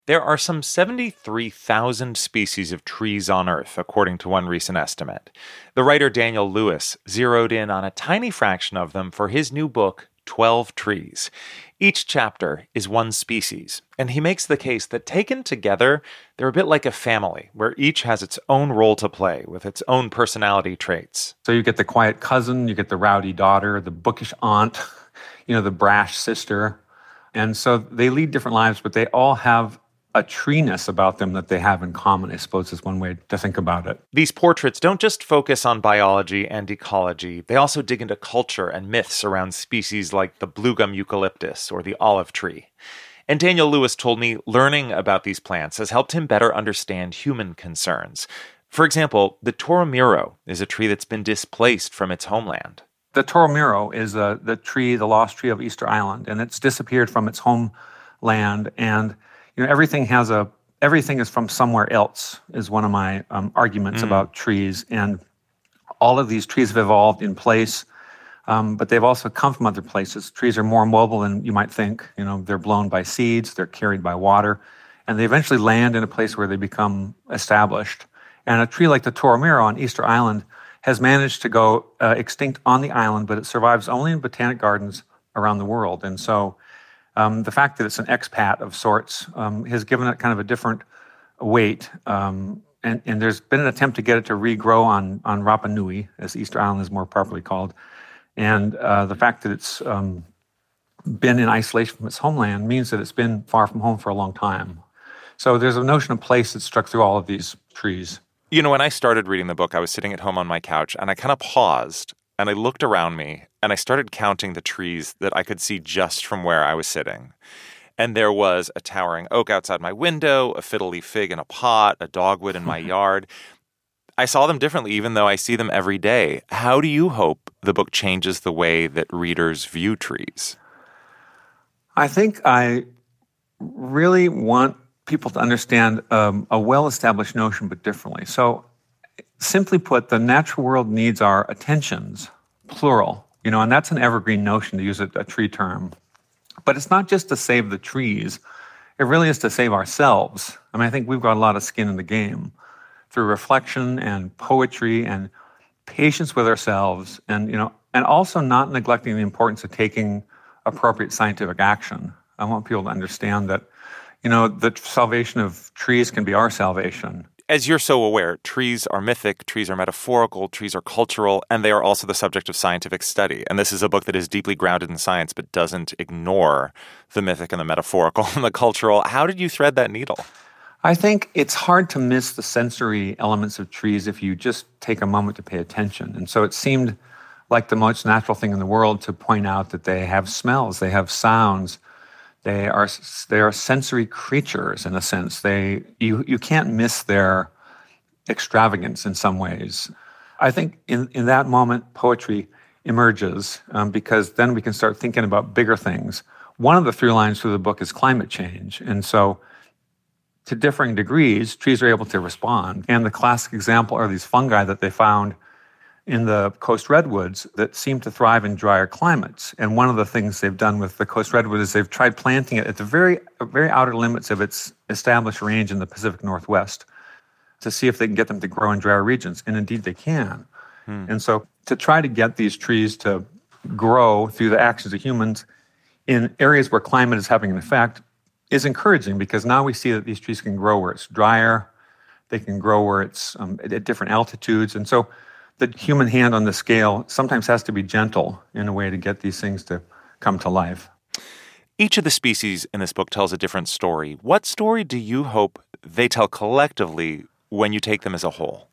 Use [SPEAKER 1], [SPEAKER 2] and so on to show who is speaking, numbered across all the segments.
[SPEAKER 1] There are some 73,000 species of trees on Earth, according to one recent estimate. The writer Daniel Lewis zeroed in on a tiny fraction of them for his new book, 12 Trees. Each chapter is one species, and he makes the case that taken together, they're a bit like a family, where each has its own role to play with its own personality traits.
[SPEAKER 2] So you get the quiet cousin, you get the rowdy daughter, the bookish aunt, the brash sister. And so they lead different lives, but they all have a treeness about them that they have in common, I suppose, is one way to think about it.
[SPEAKER 1] These portraits don't just focus on biology and ecology, they also dig into culture and myths around species like the blue gum eucalyptus or the olive tree. And Daniel Lewis told me learning about these plants has helped him better understand human concerns. For example, the toromiro is a tree that's been displaced from its homeland.
[SPEAKER 2] The toromiro is the lost tree of Easter Island, and it's disappeared from its homeland. And everything is from somewhere else, is one of my arguments about trees. And all of these trees have evolved in place, but they've also come from other places. Trees are more mobile than you might think. They're blown by seeds, they're carried by water, and they eventually land in a place where they become established. And a tree like the toromiro on Easter Island has managed to go extinct on the island, but it survives only in botanic gardens around the world. And so the fact that it's an expat of sorts has given it kind of a different weight. And there's been an attempt to get it to regrow on Rapa Nui, as Easter Island is more properly called. And the fact that it's been in isolation from its homeland means that it's been far from home for a long time. So there's a notion of place that's struck through all of these trees.
[SPEAKER 1] When I started reading the book, I was sitting at home on my couch, and I kind of paused, and I looked around me, and I started counting the trees that I could see just from where I was sitting. And there was a towering oak outside my window, a fiddle-leaf fig in a pot, a dogwood in my yard. I saw them differently, even though I see them every day. How do you hope the book changes the way that readers view trees?
[SPEAKER 2] I think I really want people to understand a well-established notion, but differently. So, simply put, the natural world needs our attentions, plural, and that's an evergreen notion, to use a tree term. But it's not just to save the trees. It really is to save ourselves. I think we've got a lot of skin in the game through reflection and poetry and patience with ourselves, and also not neglecting the importance of taking appropriate scientific action. I want people to understand that the salvation of trees can be our salvation.
[SPEAKER 1] As you're so aware, trees are mythic, trees are metaphorical, trees are cultural, and they are also the subject of scientific study. And this is a book that is deeply grounded in science, but doesn't ignore the mythic and the metaphorical and the cultural. How did you thread that needle?
[SPEAKER 2] I think it's hard to miss the sensory elements of trees if you just take a moment to pay attention. And so it seemed like the most natural thing in the world to point out that they have smells, they have sounds. They are sensory creatures, in a sense. You can't miss their extravagance in some ways. I think in that moment, poetry emerges because then we can start thinking about bigger things. One of the through lines through the book is climate change. And so to differing degrees, trees are able to respond. And the classic example are these fungi that they found in the coast redwoods that seem to thrive in drier climates. And one of the things they've done with the coast redwood is they've tried planting it at the very outer limits of its established range in the Pacific Northwest to see if they can get them to grow in drier regions. And indeed they can. And so to try to get these trees to grow through the actions of humans in areas where climate is having an effect is encouraging, because now we see that these trees can grow where it's drier, they can grow where it's at different altitudes. And so the human hand on the scale sometimes has to be gentle in a way to get these things to come to life.
[SPEAKER 1] Each of the species in this book tells a different story. What story do you hope they tell collectively when you take them as a whole?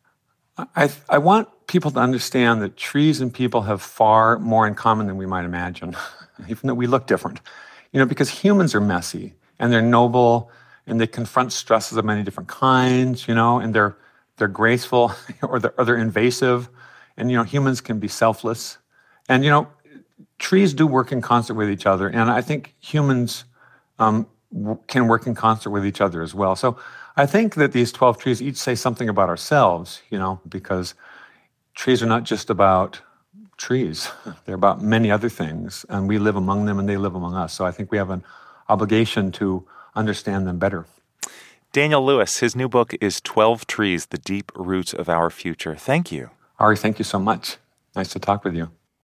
[SPEAKER 2] I want people to understand that trees and people have far more in common than we might imagine, even though we look different. Because humans are messy, and they're noble, and they confront stresses of many different kinds, and they're graceful or they're invasive. And, humans can be selfless. And, trees do work in concert with each other. And I think humans can work in concert with each other as well. So I think that these 12 trees each say something about ourselves, because trees are not just about trees. They're about many other things. And we live among them and they live among us. So I think we have an obligation to understand them better.
[SPEAKER 1] Daniel Lewis, his new book is 12 Trees, The Deep Roots of Our Future. Thank you.
[SPEAKER 2] Ari, thank you so much. Nice to talk with you.